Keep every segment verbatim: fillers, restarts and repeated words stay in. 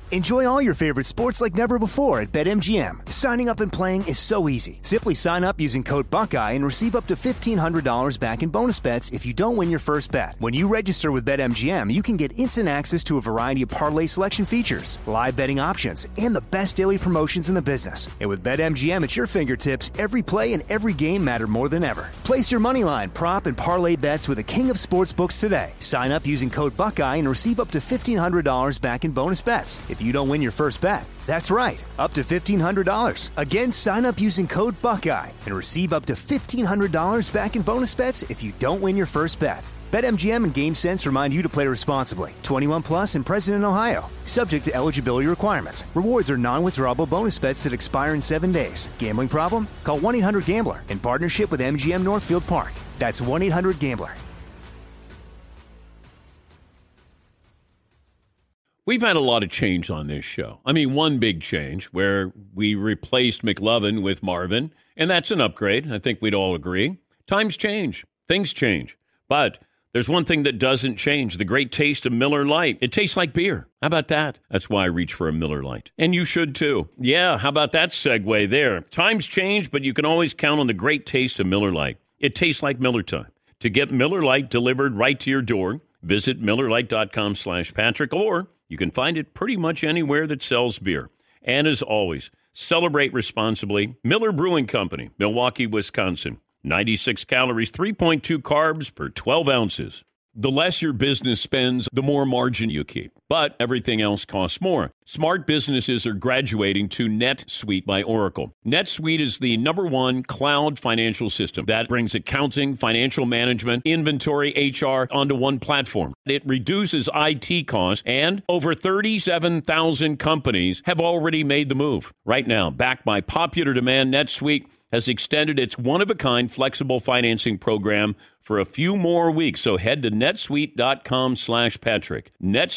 Enjoy all your favorite sports like never before at BetMGM. Signing up and playing is so easy. Simply sign up using code Buckeye and receive up to fifteen hundred dollars back in bonus bets if you don't win your first bet. When you register with BetMGM, you can get instant access to a variety of parlay selection features, live betting options, and the best daily promotions in the business. And with BetMGM at your fingertips, every play and every game matter more than ever. Place your moneyline, prop, and parlay bets with the king of sportsbooks today. Sign up using code Buckeye and receive up to fifteen hundred dollars back in bonus bets if you don't win your first bet. That's right, up to fifteen hundred dollars. Again, sign up using code Buckeye and receive up to fifteen hundred dollars back in bonus bets if you don't win your first bet. BetMGM and GameSense remind you to play responsibly. twenty-one plus and present in Ohio. Subject to eligibility requirements. Rewards are non-withdrawable bonus bets that expire in seven days. Gambling problem? Call one eight hundred gambler in partnership with M G M Northfield Park. That's one eight hundred gambler. We've had a lot of change on this show. I mean, one big change where we replaced McLovin with Marvin, and that's an upgrade. I think we'd all agree. Times change. Things change. But there's one thing that doesn't change, the great taste of Miller Lite. It tastes like beer. How about that? That's why I reach for a Miller Lite. And you should too. Yeah, how about that segue there? Times change, but you can always count on the great taste of Miller Lite. It tastes like Miller time. To get Miller Lite delivered right to your door, visit MillerLite.com slash Patrick, or you can find it pretty much anywhere that sells beer. And as always, celebrate responsibly. Miller Brewing Company, Milwaukee, Wisconsin. ninety-six calories, three point two carbs per twelve ounces. The less your business spends, the more margin you keep. But everything else costs more. Smart businesses are graduating to NetSuite by Oracle. NetSuite is the number one cloud financial system that brings accounting, financial management, inventory, H R onto one platform. It reduces I T costs, and over thirty-seven thousand companies have already made the move. Right now, backed by popular demand, NetSuite has extended its one-of-a-kind flexible financing program for a few more weeks. So head to netsuite.com slash Patrick.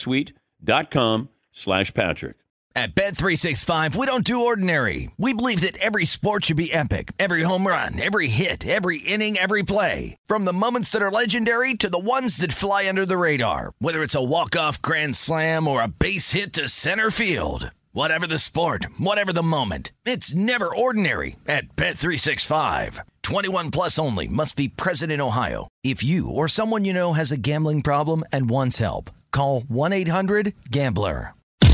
netsuite.com slash Patrick. At Bet three sixty-five, we don't do ordinary. We believe that every sport should be epic. Every home run, every hit, every inning, every play. From the moments that are legendary to the ones that fly under the radar. Whether it's a walk-off grand slam or a base hit to center field. Whatever the sport, whatever the moment, it's never ordinary at Bet three sixty-five. twenty-one plus only. Must be present in Ohio. If you or someone you know has a gambling problem and wants help, call one eight hundred gambler.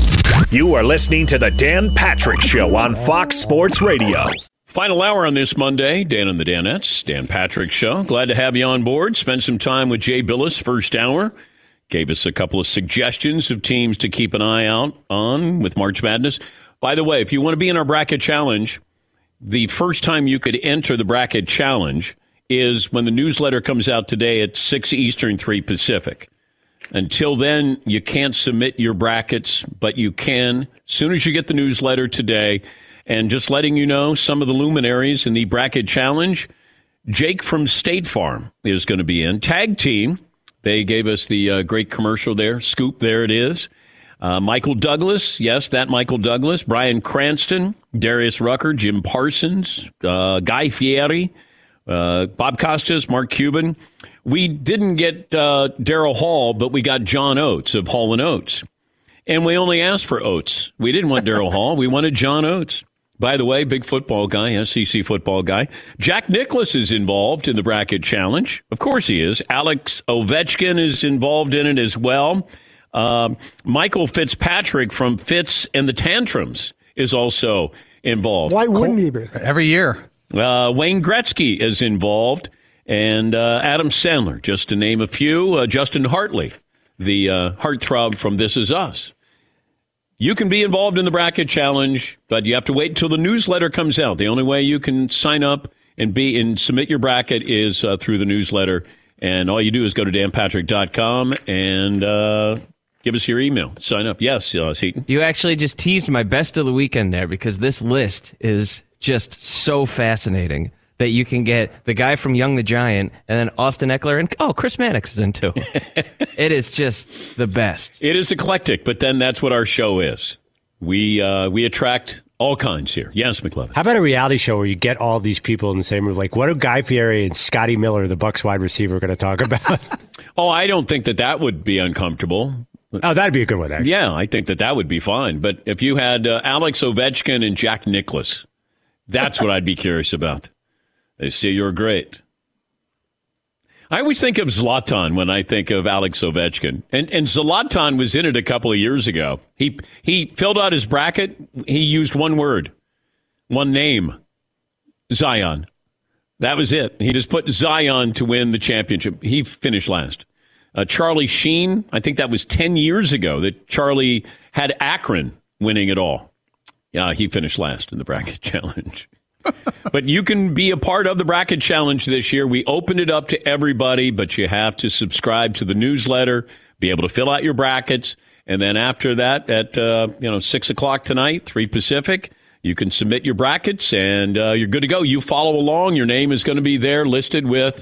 You are listening to the Dan Patrick Show on Fox Sports Radio. Final hour on this Monday, Dan and the Danettes, Dan Patrick Show. Glad to have you on board. Spend some time with Jay Billis first hour. Gave us a couple of suggestions of teams to keep an eye out on with March Madness. By the way, if you want to be in our bracket challenge, the first time you could enter the bracket challenge is when the newsletter comes out today at six Eastern, three Pacific. Until then, you can't submit your brackets, but you can as soon as you get the newsletter today. And just letting you know, some of the luminaries in the bracket challenge, Jake from State Farm is going to be in. Tag team. They gave us the uh, great commercial there. Scoop, there it is. Uh, Michael Douglas, yes, that Michael Douglas. Brian Cranston, Darius Rucker, Jim Parsons, uh, Guy Fieri, uh, Bob Costas, Mark Cuban. We didn't get uh, Daryl Hall, but we got John Oates of Hall and Oates. And we only asked for Oates. We didn't want Daryl Hall. We wanted John Oates. By the way, big football guy, S E C football guy. Jack Nicklaus is involved in the bracket challenge. Of course he is. Alex Ovechkin is involved in it as well. Um, Michael Fitzpatrick from Fitz and the Tantrums is also involved. Why wouldn't he be? Every year. Uh, Wayne Gretzky is involved. And uh, Adam Sandler, just to name a few. Uh, Justin Hartley, the uh, heartthrob from This Is Us. You can be involved in the bracket challenge, but you have to wait until the newsletter comes out. The only way you can sign up and be and submit your bracket is uh, through the newsletter. And all you do is go to dan patrick dot com and uh, give us your email. Sign up. Yes, uh, Seaton. You actually just teased my best of the weekend there, because this list is just so fascinating that you can get the guy from Young the Giant and then Austin Eckler and, oh, Chris Mannix is in too. It is just the best. It is eclectic, but then that's what our show is. We uh, we attract all kinds here. Yes, McLovin. How about a reality show where you get all these people in the same room? Like, what are Guy Fieri and Scotty Miller, the Bucs wide receiver, going to talk about? Oh, I don't think that that would be uncomfortable. Oh, that'd be a good one, actually. Yeah, I think that that would be fine. But if you had uh, Alex Ovechkin and Jack Nicklaus, that's what I'd be curious about. They say you're great. I always think of Zlatan when I think of Alex Ovechkin. And and Zlatan was in it a couple of years ago. He he filled out his bracket. He used one word, one name, Zion. That was it. He just put Zion to win the championship. He finished last. Uh, Charlie Sheen, I think that was ten years ago that Charlie had Akron winning it all. Yeah, he finished last in the bracket challenge. But you can be a part of the bracket challenge this year. We opened it up to everybody, but you have to subscribe to the newsletter, be able to fill out your brackets, and then after that, at uh, you know six o'clock tonight, three Pacific, you can submit your brackets, and uh, you're good to go. You follow along. Your name is going to be there listed with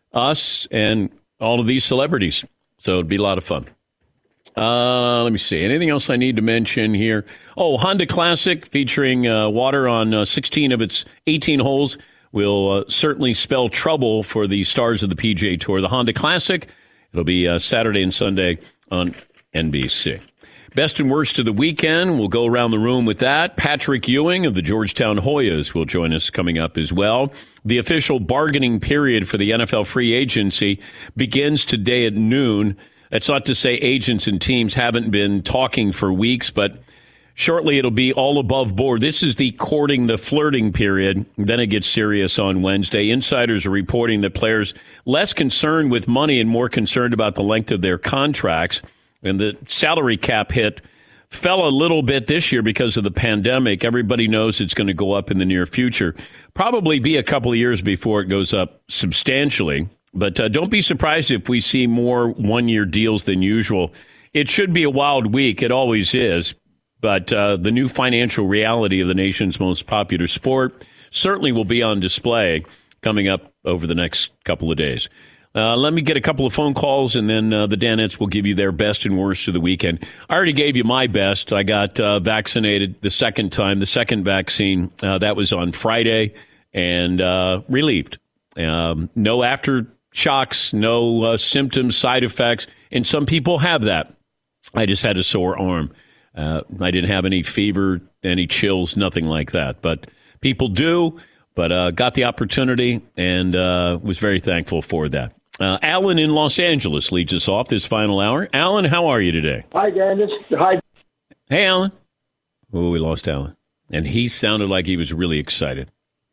us and all of these celebrities. So it'd be a lot of fun. Uh, let me see. Anything else I need to mention here? Oh, Honda Classic featuring uh, water on uh, sixteen of its eighteen holes will uh, certainly spell trouble for the stars of the P G A Tour. The Honda Classic, it'll be uh, Saturday and Sunday on N B C. Best and worst of the weekend, we'll go around the room with that. Patrick Ewing of the Georgetown Hoyas will join us coming up as well. The official bargaining period for the N F L free agency begins today at noon. That's not to say agents and teams haven't been talking for weeks, but shortly it'll be all above board. This is the courting, the flirting period. Then it gets serious on Wednesday. Insiders are reporting that players less concerned with money and more concerned about the length of their contracts. And the salary cap hit fell a little bit this year because of the pandemic. Everybody knows it's going to go up in the near future. Probably be a couple of years before it goes up substantially. But uh, don't be surprised if we see more one-year deals than usual. It should be a wild week. It always is. But uh, the new financial reality of the nation's most popular sport certainly will be on display coming up over the next couple of days. Uh, let me get a couple of phone calls, and then uh, the Danettes will give you their best and worst of the weekend. I already gave you my best. I got uh, vaccinated the second time, the second vaccine. Uh, that was on Friday, and uh, relieved. Um, no aftershocks, no uh, symptoms, side effects, and some people have that. I just had a sore arm. Uh, I didn't have any fever, any chills, nothing like that. But people do, but uh, got the opportunity and uh, was very thankful for that. Uh, Alan in Los Angeles leads us off this final hour. Alan, how are you today? Hi, Dennis. Hi. Hey, Alan. Oh, we lost Alan. And he sounded like he was really excited.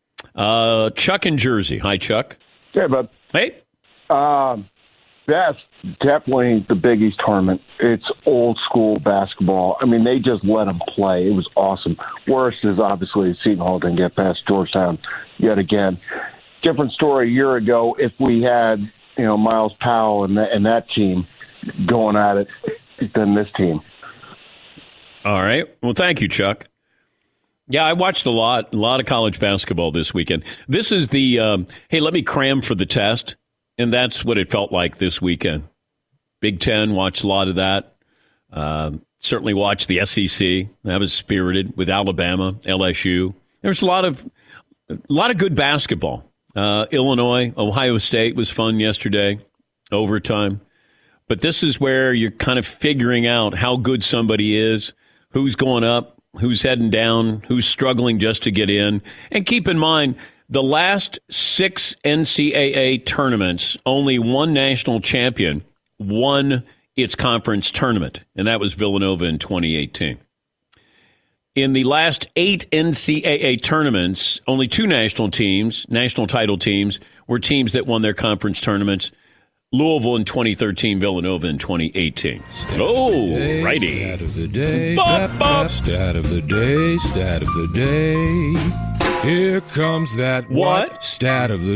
Uh, Chuck in Jersey. Hi, Chuck. Hey, bud. Hey. Um, best, definitely the Big East tournament. It's old school basketball. I mean, they just let them play. It was awesome. Worst is obviously Seton Hall didn't get past Georgetown yet again. Different story a year ago if we had, you know, Miles Powell and that, and that team going at it than this team. All right. Well, thank you, Chuck. Yeah, I watched a lot, a lot of college basketball this weekend. This is the, um, hey, let me cram for the test. And that's what it felt like this weekend. Big Ten, watched a lot of that. Uh, certainly watched the S E C. That was spirited with Alabama, L S U. There was a lot of, a lot of good basketball. Uh, Illinois, Ohio State was fun yesterday, overtime. But this is where you're kind of figuring out how good somebody is, who's going up, who's heading down, who's struggling just to get in. And keep in mind, the last six N C double A tournaments, only one national champion won its conference tournament, and that was Villanova in twenty eighteen. In the last eight N C double A tournaments, only two national teams, national title teams, were teams that won their conference tournaments. Louisville in twenty thirteen, Villanova in twenty eighteen. Oh, righty. Stat of the day. Bop, bop. Stat of the day. Stat of the day. Here comes that what? what? Stat of the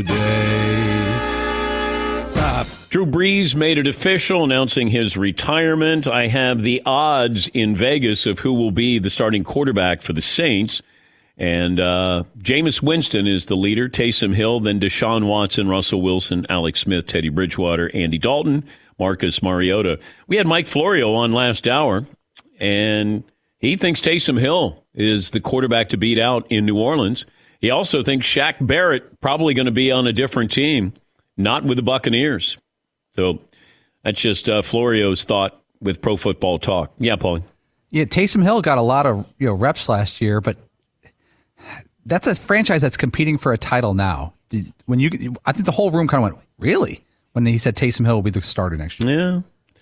day. Top. Drew Brees made it official, announcing his retirement. I have the odds in Vegas of who will be the starting quarterback for the Saints. And uh, Jameis Winston is the leader, Taysom Hill, then Deshaun Watson, Russell Wilson, Alex Smith, Teddy Bridgewater, Andy Dalton, Marcus Mariota. We had Mike Florio on last hour, and he thinks Taysom Hill is the quarterback to beat out in New Orleans. He also thinks Shaq Barrett probably going to be on a different team, not with the Buccaneers. So that's just uh, Florio's thought with Pro Football Talk. Yeah, Paulie. Yeah, Taysom Hill got a lot of you know reps last year, but that's a franchise that's competing for a title now. Did, when you, I think the whole room kind of went, really? When he said Taysom Hill will be the starter next year. Yeah.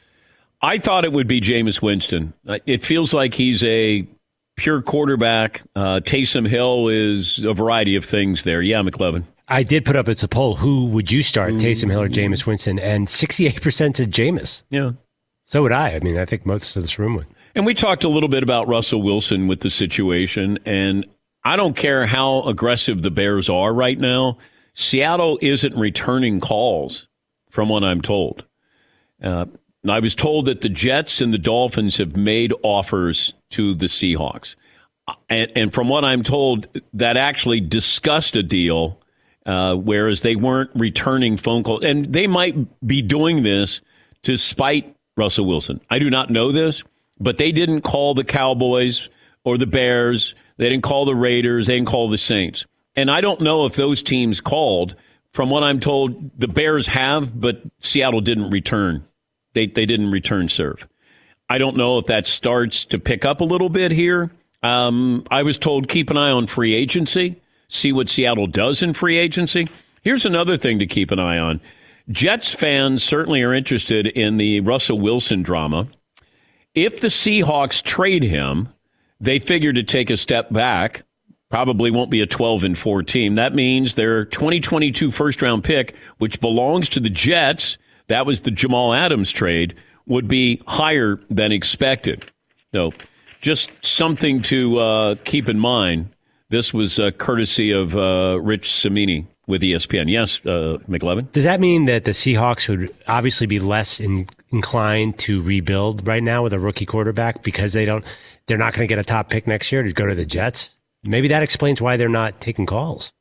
I thought it would be Jameis Winston. It feels like he's a pure quarterback. Uh, Taysom Hill is a variety of things there. Yeah, McLevin. I did put up it's a poll. Who would you start, Taysom Hill or Jameis Winston? And sixty-eight percent said Jameis. Yeah. So would I. I mean, I think most of this room would. And we talked a little bit about Russell Wilson with the situation, and I don't care how aggressive the Bears are right now. Seattle isn't returning calls, from what I'm told. Uh, I was told that the Jets and the Dolphins have made offers to the Seahawks. And, and from what I'm told, that actually discussed a deal, uh, whereas they weren't returning phone calls. And they might be doing this to spite Russell Wilson. I do not know this, but they didn't call the Cowboys or the Bears. They didn't call the Raiders. They didn't call the Saints. And I don't know if those teams called. From what I'm told, the Bears have, but Seattle didn't return. They they didn't return serve. I don't know if that starts to pick up a little bit here. Um, I was told keep an eye on free agency, see what Seattle does in free agency. Here's another thing to keep an eye on. Jets fans certainly are interested in the Russell Wilson drama. If the Seahawks trade him, they figure to take a step back. Probably won't be a twelve and four team. That means their twenty twenty-two first-round pick, which belongs to the Jets, that was the Jamal Adams trade, would be higher than expected. So just something to uh, keep in mind. This was uh, courtesy of uh, Rich Cimini with E S P N. Yes, uh, McLevin? Does that mean that the Seahawks would obviously be less in, inclined to rebuild right now with a rookie quarterback because they don't, they're not going to get a top pick next year to go to the Jets? Maybe that explains why they're not taking calls.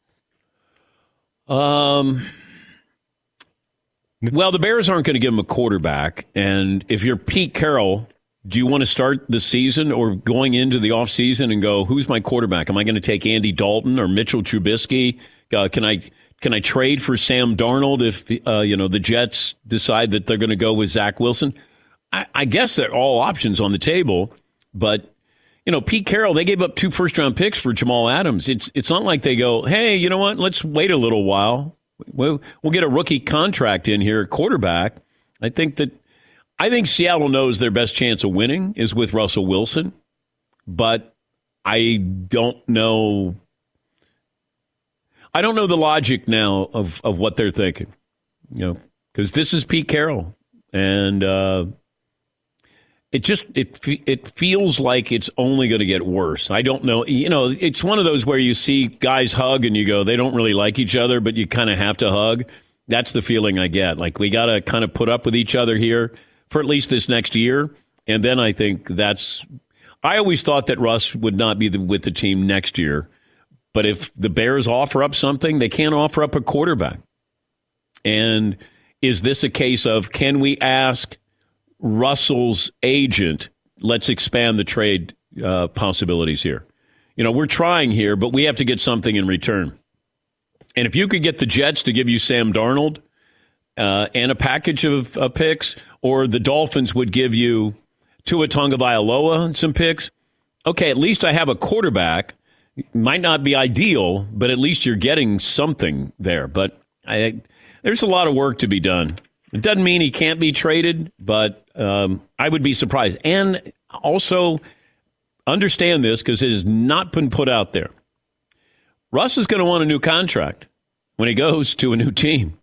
Um... Well, the Bears aren't going to give him a quarterback. And if you're Pete Carroll, do you want to start the season or going into the offseason and go, who's my quarterback? Am I going to take Andy Dalton or Mitchell Trubisky? Uh, can I can I trade for Sam Darnold if uh, you know the Jets decide that they're going to go with Zach Wilson? I, I guess they're all options on the table. But, you know, Pete Carroll, they gave up two first-round picks for Jamal Adams. It's, it's not like they go, hey, you know what, let's wait a little while. We'll, we'll get a rookie contract in here, quarterback. I think that I think Seattle knows their best chance of winning is with Russell Wilson, but I don't know. I don't know the logic now of, of what they're thinking, you know, because this is Pete Carroll, and uh, it just it it feels like it's only going to get worse. I don't know. You know, it's one of those where you see guys hug and you go, they don't really like each other, but you kind of have to hug. That's the feeling I get. Like, we got to kind of put up with each other here for at least this next year. And then I think that's – I always thought that Russ would not be the, with the team next year. But if the Bears offer up something, they can't offer up a quarterback. And is this a case of, can we ask – Russell's agent, let's expand the trade uh, possibilities here. You know, we're trying here, but we have to get something in return. And if you could get the Jets to give you Sam Darnold uh, and a package of uh, picks, or the Dolphins would give you Tua Tagovailoa and some picks, okay, at least I have a quarterback. Might not be ideal, but at least you're getting something there. But I, there's a lot of work to be done. It doesn't mean he can't be traded, but um, I would be surprised. And also understand this, because it has not been put out there. Russ is going to want a new contract when he goes to a new team.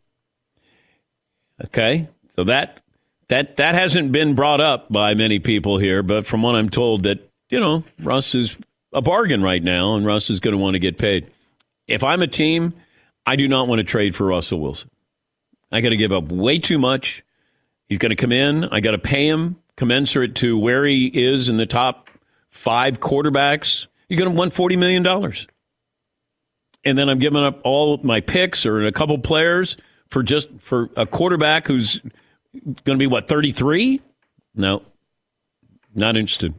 Okay? So that that that hasn't been brought up by many people here, but from what I'm told, that, you know, Russ is a bargain right now, and Russ is going to want to get paid. If I'm a team, I do not want to trade for Russell Wilson. I got to give up way too much. He's going to come in. I got to pay him commensurate to where he is in the top five quarterbacks. You're going to want forty million dollars. And then I'm giving up all my picks or a couple players for just for a quarterback who's going to be, what, thirty-three? No, not interested.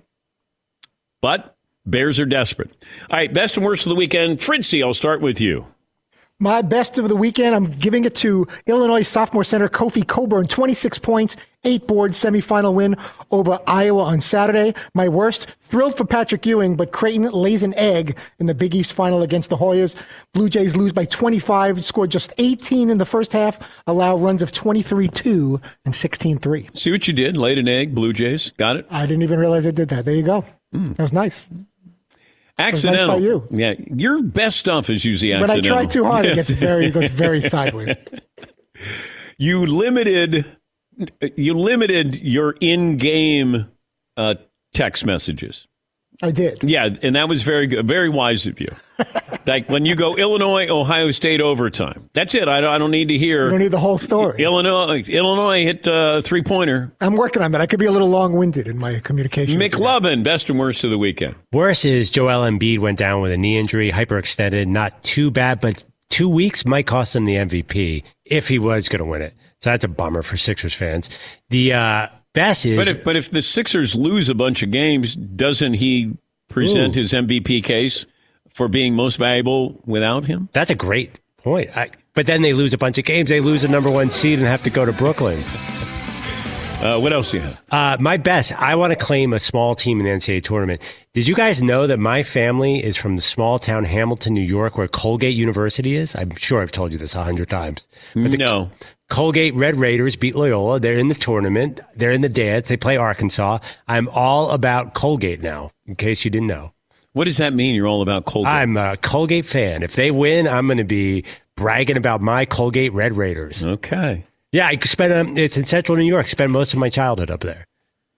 But Bears are desperate. All right, best and worst of the weekend. Fritzy, I'll start with you. My best of the weekend, I'm giving it to Illinois sophomore center Kofi Coburn, twenty-six points, eight boards, semifinal win over Iowa on Saturday. My worst, thrilled for Patrick Ewing, but Creighton lays an egg in the Big East final against the Hoyas. Blue Jays lose by twenty-five, scored just eighteen in the first half, allow runs of twenty-three two and sixteen three. See what you did? Laid an egg, Blue Jays. Got it? I didn't even realize I did that. There you go. Mm. That was nice. Accidental. Nice by you. Yeah, your best stuff is usually when accidental. When I try too hard, yes. it gets very, it goes very sideways. You limited, you limited your in-game uh, text messages. I did. Yeah, and that was very good, very wise of you. Like when you go Illinois, Ohio State overtime. That's it. I don't, I don't need to hear. You don't need the whole story. Illinois, Illinois hit a three pointer. I'm working on that. I could be a little long winded in my communication. McLovin, best and worst of the weekend. Worst is Joel Embiid went down with a knee injury, hyperextended. Not too bad, but two weeks might cost him the M V P if he was going to win it. So that's a bummer for Sixers fans. The uh, best is, but if but if the Sixers lose a bunch of games, doesn't he present Ooh. his M V P case for being most valuable without him? That's a great point. I, but then they lose a bunch of games. They lose the number one seed and have to go to Brooklyn. Uh, what else do you have? Uh, my best, I want to claim a small team in the N C double A tournament. Did you guys know that my family is from the small town Hamilton, New York, where Colgate University is? I'm sure I've told you this a hundred times. But the no. Colgate Red Raiders beat Loyola. They're in the tournament. They're in the dance. They play Arkansas. I'm all about Colgate now, in case you didn't know. What does that mean? You're all about Colgate? I'm a Colgate fan. If they win, I'm going to be bragging about my Colgate Red Raiders. Okay. Yeah, I spent. Um, it's in Central New York. Spent most of my childhood up there.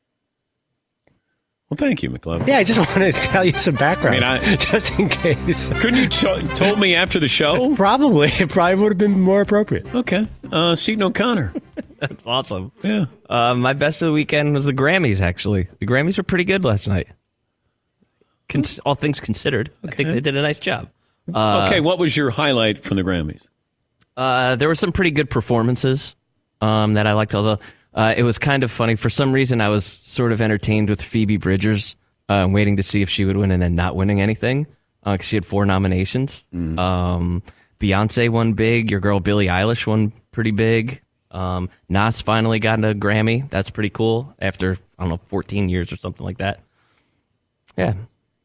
Well, thank you, McLovin. Yeah, I just wanted to tell you some background, I mean, I, just in case. Couldn't you t- told me after the show? Probably. It probably would have been more appropriate. Okay. Uh, Seton O'Connor. That's awesome. Yeah. Uh, my best of the weekend was the Grammys, actually. The Grammys were pretty good last night. Con- all things considered, okay. I think they did a nice job. Uh, okay, what was your highlight from the Grammys? Uh, there were some pretty good performances um, that I liked, although uh, it was kind of funny. For some reason, I was sort of entertained with Phoebe Bridgers, uh, waiting to see if she would win and then not winning anything, because uh, she had four nominations. Mm. Um, Beyonce won big. Your girl Billie Eilish won pretty big. Um, Nas finally got a Grammy. That's pretty cool after, I don't know, fourteen years or something like that. Yeah.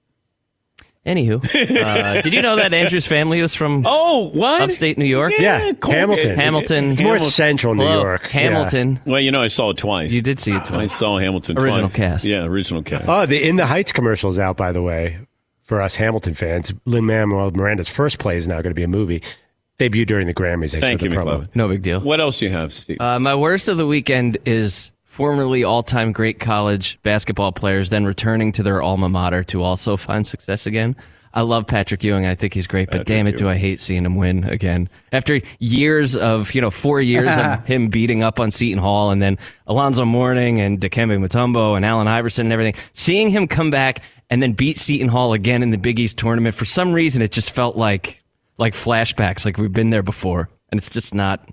Anywho, uh, did you know that Andrew's family was from oh what upstate New York? Yeah, yeah Hamilton. Hamilton. It's more Hamilton. central New Hello, York. Hamilton. Yeah. Well, you know, I saw it twice. You did see it twice. I saw Hamilton original twice. Cast. Yeah, original cast. Oh, the In the Heights commercial's out, by the way, for us Hamilton fans. Lin-Manuel Miranda's first play is now going to be a movie. Debuted during the Grammys. They Thank you, McLovin. No big deal. What else do you have, Steve? Uh, my worst of the weekend is formerly all-time great college basketball players then returning to their alma mater to also find success again. I love Patrick Ewing. I think he's great, but Patrick damn it, Ewing. do I hate seeing him win again. After years of, you know, four years of him beating up on Seton Hall and then Alonzo Mourning and Dikembe Mutombo and Allen Iverson and everything, seeing him come back and then beat Seton Hall again in the Big East tournament, for some reason it just felt like like flashbacks, like we've been there before, and it's just not.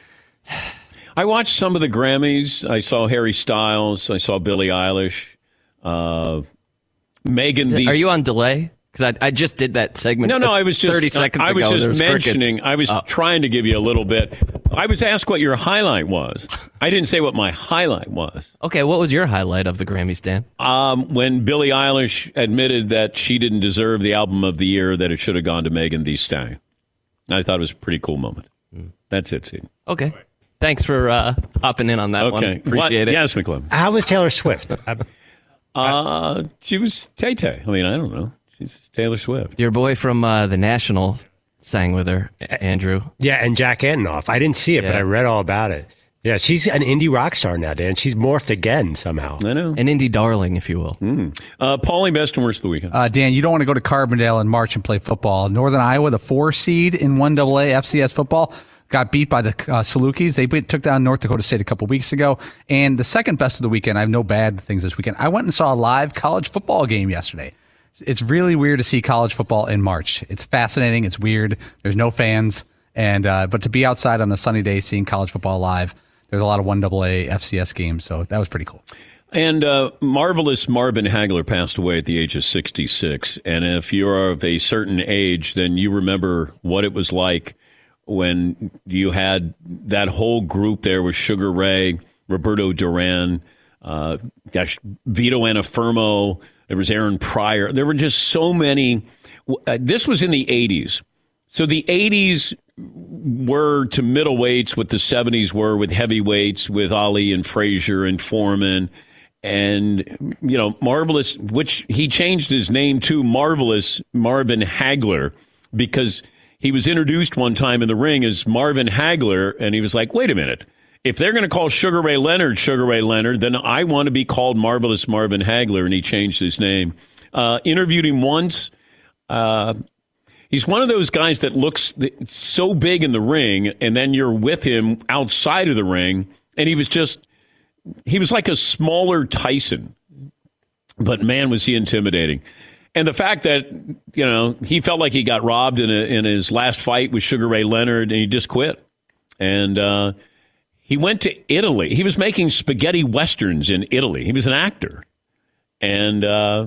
I watched some of the Grammys. I saw Harry Styles. I saw Billie Eilish. Uh, Megan Thee. Are you on delay? Because I, I just did that segment. No, no, I was just thirty seconds I, I was ago. just was mentioning. crickets. I was oh. trying to give you a little bit. I was asked what your highlight was. I didn't say what my highlight was. Okay, what was your highlight of the Grammys, Dan? Um, when Billie Eilish admitted that she didn't deserve the album of the year, that it should have gone to Megan Thee Stallion. I thought it was a pretty cool moment. Mm. That's it, Steve. Okay. Thanks for uh, hopping in on that okay. one. Appreciate what? it. Yes, McClellan. How was Taylor Swift? uh, she was Tay-Tay. I mean, I don't know. She's Taylor Swift. Your boy from uh, The National sang with her, Andrew. Yeah, and Jack Antonoff. I didn't see it, yeah. but I read all about it. Yeah, she's an indie rock star now, Dan. She's morphed again somehow. I know. An indie darling, if you will. Mm. Uh, Paulie, best and worst of the weekend. Uh, Dan, you don't want to go to Carbondale in March and play football. Northern Iowa, the four seed in one double A F C S football, got beat by the uh, Salukis. They beat, took down North Dakota State a couple weeks ago. And the second best of the weekend, I have no bad things this weekend. I went and saw a live college football game yesterday. It's really weird to see college football in March. It's fascinating. It's weird. There's no fans. and uh, But to be outside on a sunny day seeing college football live, there's a lot of one double A F C S games. So that was pretty cool. And uh, marvelous Marvin Hagler passed away at the age of sixty-six. And if you're of a certain age, then you remember what it was like when you had that whole group there with Sugar Ray, Roberto Duran, uh, gosh, Vito Anafirmo, there was Aaron Pryor. There were just so many. Uh, this was in the eighties. So the eighties were to middleweights what the seventies were with heavyweights, with Ali and Frazier and Foreman. And, you know, Marvelous, which he changed his name to Marvelous Marvin Hagler, because he was introduced one time in the ring as Marvin Hagler, and he was like, wait a minute. If they're going to call Sugar Ray Leonard Sugar Ray Leonard, then I want to be called Marvelous Marvin Hagler, and he changed his name. Uh, interviewed him once. Uh, he's one of those guys that looks so big in the ring, and then you're with him outside of the ring, and he was just, he was like a smaller Tyson. But, man, was he intimidating. And the fact that, you know, he felt like he got robbed in, a, in his last fight with Sugar Ray Leonard, and he just quit. And, uh, he went to Italy. He was making spaghetti westerns in Italy. He was an actor. And, uh,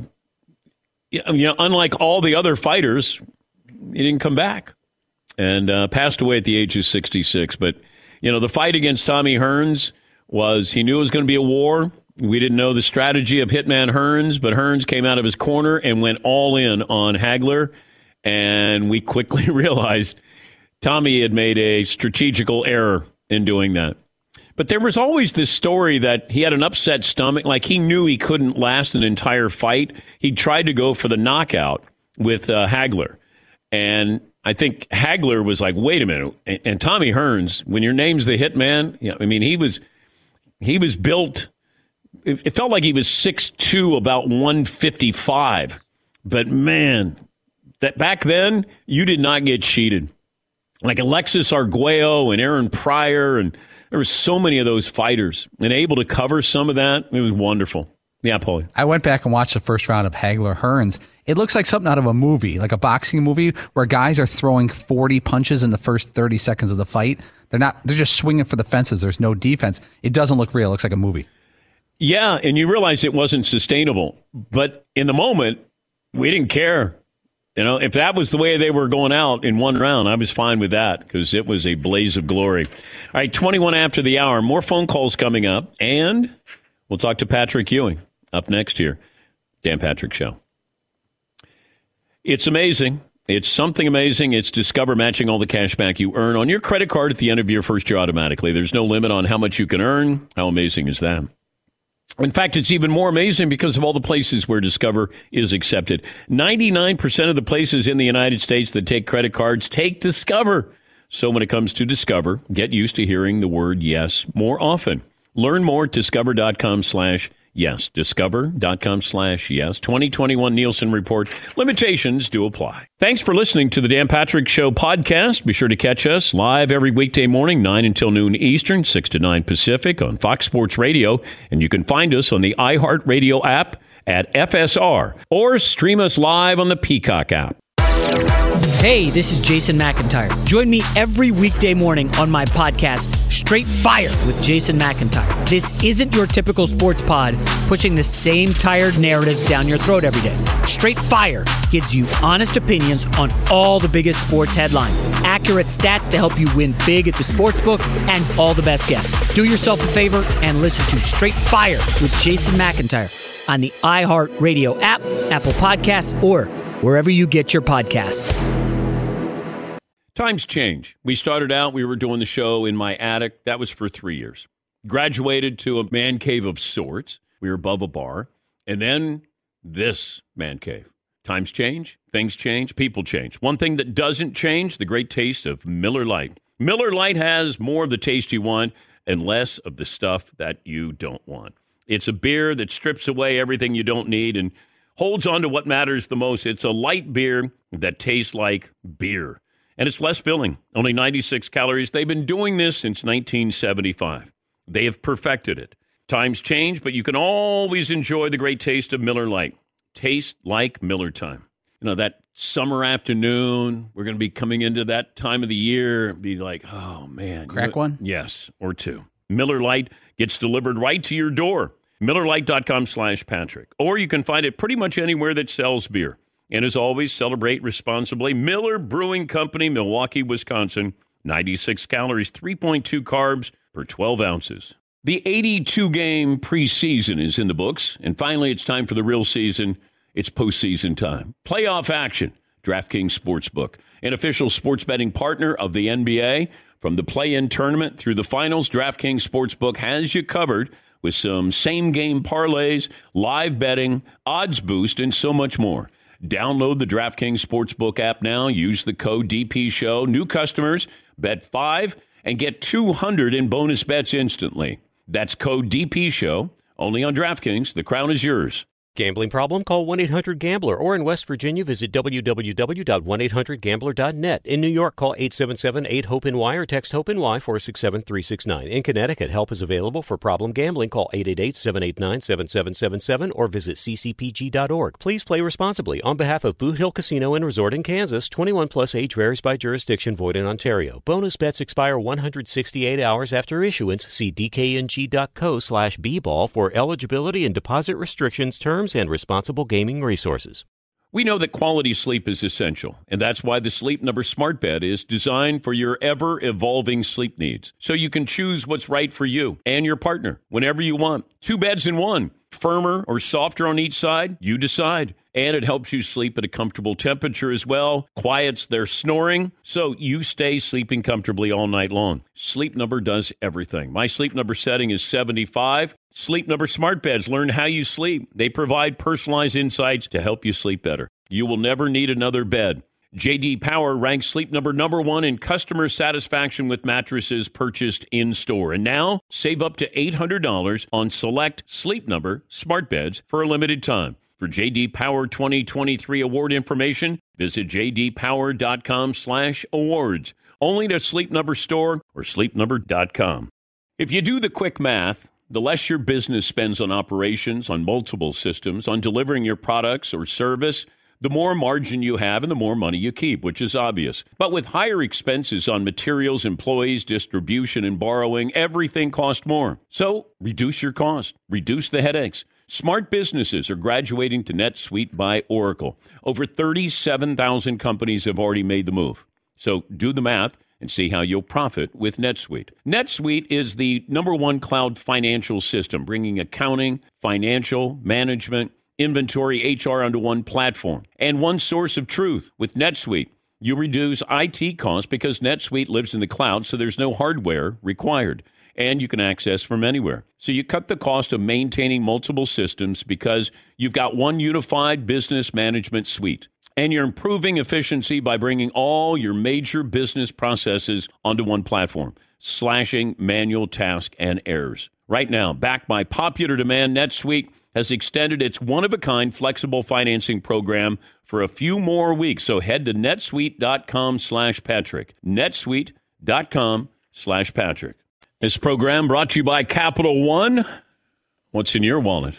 you know, unlike all the other fighters, he didn't come back and uh, passed away at the age of sixty-six. But, you know, the fight against Tommy Hearns was, he knew it was going to be a war. We didn't know the strategy of Hitman Hearns, but Hearns came out of his corner and went all in on Hagler. And we quickly realized Tommy had made a strategical error in doing that. But there was always this story that he had an upset stomach, like he knew he couldn't last an entire fight. He tried to go for the knockout with uh, Hagler. And I think Hagler was like, wait a minute. And, and Tommy Hearns, when your name's the Hitman, you know, I mean, he was he was built, it, it felt like he was six two, about one fifty-five. But, man, that back then, you did not get cheated. Like Alexis Arguello and Aaron Pryor, and there were so many of those fighters, and able to cover some of that. It was wonderful. Yeah, Paulie. I went back and watched the first round of Hagler Hearns. It looks like something out of a movie, like a boxing movie, where guys are throwing forty punches in the first thirty seconds of the fight. They're not. They're just swinging for the fences. There's no defense. It doesn't look real. It looks like a movie. Yeah, and you realize it wasn't sustainable. But in the moment, we didn't care. You know, if that was the way they were going out in one round, I was fine with that because it was a blaze of glory. All right, twenty-one after the hour. More phone calls coming up, and we'll talk to Patrick Ewing up next here. Dan Patrick Show. It's amazing. It's something amazing. It's Discover matching all the cash back you earn on your credit card at the end of your first year automatically. There's no limit on how much you can earn. How amazing is that? In fact, it's even more amazing because of all the places where Discover is accepted. ninety-nine percent of the places in the United States that take credit cards take Discover. So when it comes to Discover, get used to hearing the word yes more often. Learn more at discover.com slash yes. Discover.com slash yes. twenty twenty-one Nielsen Report. Limitations do apply. Thanks for listening to the Dan Patrick Show podcast. Be sure to catch us live every weekday morning, nine until noon Eastern, six to nine Pacific on Fox Sports Radio. And you can find us on the iHeartRadio app at F S R or stream us live on the Peacock app. Hey, this is Jason McIntyre. Join me every weekday morning on my podcast, Straight Fire with Jason McIntyre. This isn't your typical sports pod pushing the same tired narratives down your throat every day. Straight Fire gives you honest opinions on all the biggest sports headlines, accurate stats to help you win big at the sportsbook, and all the best guests. Do yourself a favor and listen to Straight Fire with Jason McIntyre on the iHeartRadio app, Apple Podcasts, or wherever you get your podcasts. Times change. We started out, we were doing the show in my attic. That was for three years. Graduated to a man cave of sorts. We were above a bar. And then this man cave. Times change, things change, people change. One thing that doesn't change, the great taste of Miller Lite. Miller Lite has more of the taste you want and less of the stuff that you don't want. It's a beer that strips away everything you don't need and holds on to what matters the most. It's a light beer that tastes like beer. And it's less filling, only ninety-six calories. They've been doing this since nineteen seventy-five. They have perfected it. Times change, but you can always enjoy the great taste of Miller Lite. Taste like Miller time. You know, that summer afternoon, we're going to be coming into that time of the year, be like, oh, man. Crack you know, one? Yes, or two. Miller Lite gets delivered right to your door. MillerLite.com slash Patrick. Or you can find it pretty much anywhere that sells beer. And as always, celebrate responsibly. Miller Brewing Company, Milwaukee, Wisconsin. ninety-six calories, three point two carbs per twelve ounces. The eighty-two game preseason is in the books, and finally it's time for the real season. It's postseason time. Playoff action. DraftKings Sportsbook, an official sports betting partner of the N B A. From the play-in tournament through the finals, DraftKings Sportsbook has you covered with some same-game parlays, live betting, odds boost, and so much more. Download the DraftKings Sportsbook app now. Use the code D P Show. New customers, bet five and get two hundred in bonus bets instantly. That's code D P Show, only on DraftKings. The crown is yours. Gambling problem? Call one eight hundred gambler, or in West Virginia, visit w w w dot one eight hundred gambler dot net. In New York, call eight seven seven eight hope N Y or text HOPE-NY four six seven three six nine. In Connecticut, help is available for problem gambling. Call eight eight eight seven eight nine seven seven seven seven or visit c c p g dot org. Please play responsibly. On behalf of Boot Hill Casino and Resort in Kansas, twenty-one plus age varies by jurisdiction, void in Ontario. Bonus bets expire one hundred sixty-eight hours after issuance. See d k n g dot co slash b ball for eligibility and deposit restrictions, terms, and responsible gaming resources. We know that quality sleep is essential, and that's why the Sleep Number Smart Bed is designed for your ever-evolving sleep needs, so you can choose what's right for you and your partner whenever you want. Two beds in one, firmer or softer on each side, you decide. And it helps you sleep at a comfortable temperature as well, quiets their snoring, so you stay sleeping comfortably all night long. Sleep Number does everything. My Sleep Number setting is seventy-five. Sleep Number Smart Beds learn how you sleep. They provide personalized insights to help you sleep better. You will never need another bed. J D Power ranks Sleep Number number one in customer satisfaction with mattresses purchased in-store. And now, save up to eight hundred dollars on select Sleep Number Smart Beds for a limited time. For J D Power twenty twenty-three award information, visit j d power dot com slash awards. Only to Sleep Number store or sleep number dot com. If you do the quick math, the less your business spends on operations, on multiple systems, on delivering your products or service, the more margin you have and the more money you keep, which is obvious. But with higher expenses on materials, employees, distribution, and borrowing, everything costs more. So reduce your cost, reduce the headaches. Smart businesses are graduating to NetSuite by Oracle. Over thirty-seven thousand companies have already made the move. So do the math and see how you'll profit with NetSuite. NetSuite is the number one cloud financial system, bringing accounting, financial, management, inventory, H R onto one platform and one source of truth. With NetSuite, you reduce I T costs because NetSuite lives in the cloud, so there's no hardware required. And you can access from anywhere. So you cut the cost of maintaining multiple systems because you've got one unified business management suite. And you're improving efficiency by bringing all your major business processes onto one platform, slashing manual tasks and errors. Right now, backed by popular demand, NetSuite has extended its one-of-a-kind flexible financing program for a few more weeks. So head to netsuite.com slash Patrick. netsuite.com slash Patrick. This program brought to you by Capital One. What's in your wallet?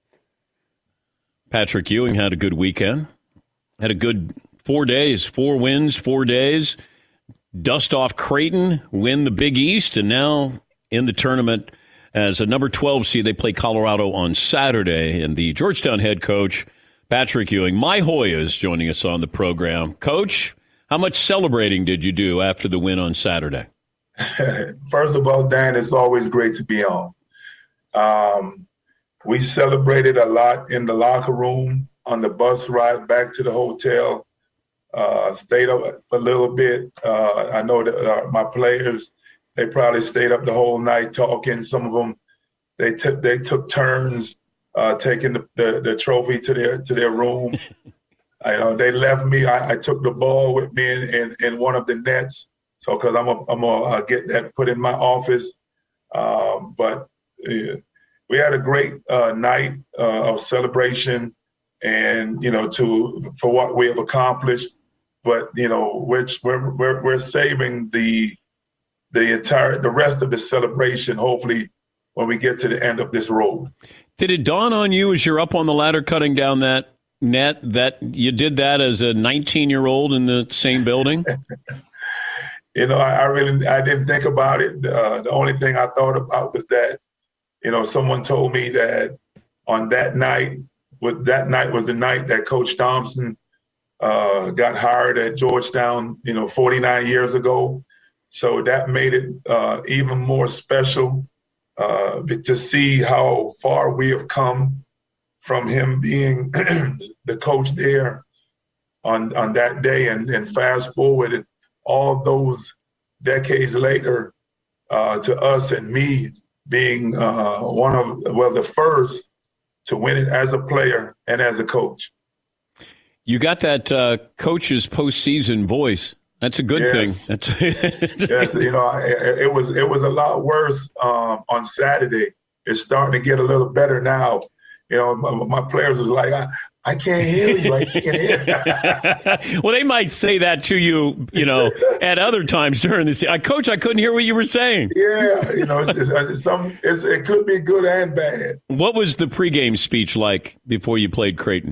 Patrick Ewing had a good weekend. Had a good four days, four wins, four days. Dust off Creighton, win the Big East, and now in the tournament as a number twelve seed. They play Colorado on Saturday, and the Georgetown head coach, Patrick Ewing, my Hoya, is joining us on the program. Coach, how much celebrating did you do after the win on Saturday? First of all, Dan, it's always great to be on. Um, we celebrated a lot in the locker room, on the bus ride back to the hotel, uh, stayed up a little bit. Uh, I know that uh, my players, they probably stayed up the whole night talking. Some of them, they took they took turns uh, taking the, the, the trophy to their to their room. I know they left me. I, I took the ball with me in, in, in one of the nets. So, because I'm gonna I'm gonna uh, get that put in my office, um, but uh, we had a great uh, night uh, of celebration, and you know, to for what we have accomplished. But you know, which we're we're we're saving the the entire the rest of the celebration. Hopefully, when we get to the end of this road. Did it dawn on you as you're up on the ladder cutting down that net that you did that as a nineteen-year-old in the same building? You know, I, I really, I didn't think about it. Uh, the only thing I thought about was that, you know, someone told me that on that night, with that night was the night that Coach Thompson uh, got hired at Georgetown, you know, forty-nine years ago. So that made it uh, even more special uh, to see how far we have come from him being the coach there on, on that day. And then fast forward all those decades later uh, to us and me being uh, one of, well, the first to win it as a player and as a coach. You got that uh, coach's postseason voice. That's a good yes. thing. That's yes, you know, it, it was it was a lot worse um, on Saturday. It's starting to get a little better now. You know, my, my players was like, I, I can't hear you. I can't hear. Well, they might say that to you, you know, at other times during the season. Coach, I couldn't hear what you were saying. Yeah, you know, it's, it's, some it's, it could be good and bad. What was the pregame speech like before you played Creighton?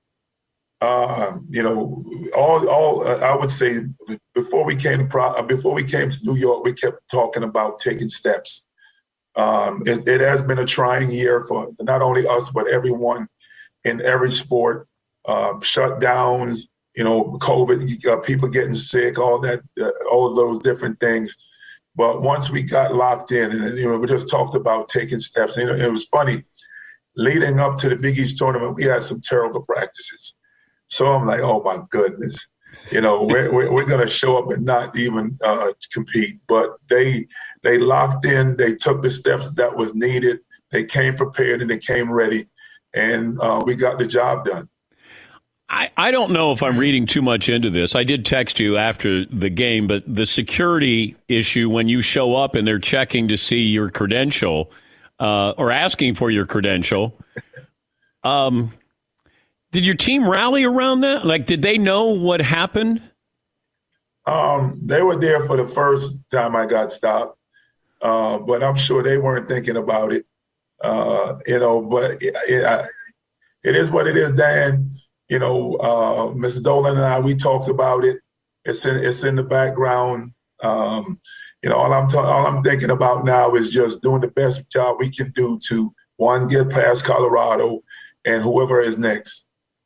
Uh, you know, all all uh, I would say before we came to Pro, before we came to New York, we kept talking about taking steps. Um, it, it has been a trying year for not only us but everyone in every sport. Uh, shutdowns, you know, COVID, uh, people getting sick, all that, uh, all of those different things. But once we got locked in, and you know, we just talked about taking steps. You know, it was funny. Leading up to the Big East tournament, we had some terrible practices. So I'm like, oh, my goodness, you know, we're, we're, we're going to show up and not even uh, compete. But they they locked in. They took the steps that was needed. They came prepared and they came ready. And uh, we got the job done. I, I don't know if I'm reading too much into this. I did text you after the game, but the security issue when you show up and they're checking to see your credential uh, or asking for your credential, um did your team rally around that? Like, did they know what happened? Um, they were there for the first time I got stopped, uh, but I'm sure they weren't thinking about it. Uh, you know, but it, it, it is what it is, Dan. You know, uh, Mister Dolan and I, we talked about it. It's in it's in the background. Um, you know, all I'm ta- all I'm thinking about now is just doing the best job we can do to one, get past Colorado, and whoever is next.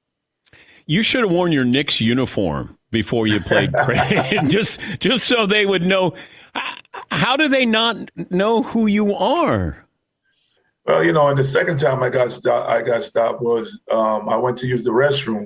You should have worn your Knicks uniform before you played Creighton, just just so they would know. How do they not know who you are? Well, you know, and the second time I got stopped, I got stopped was um, I went to use the restroom,